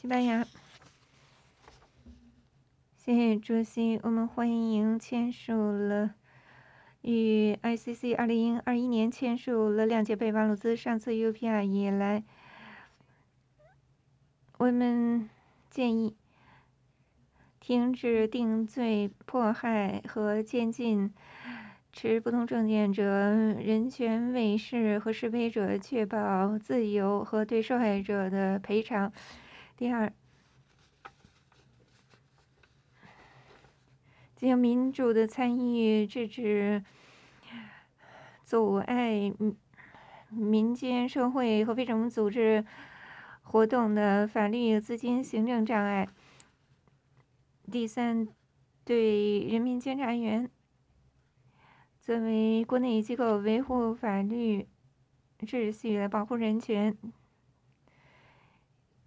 西班牙。谢谢主席，我们欢迎签署了与 ICC 2021年签署了谅解备忘录自上次 UPR 以来，我们建议停止定罪、迫害和监禁持不同政见者、人权卫士和示威者，确保自由和对受害者的赔偿。第二，进行民主的参与，制止阻碍民间社会和非政府组织活动的法律、资金、行政障碍。第三，对人民监察院作为国内机构维护法律秩序来保护人权。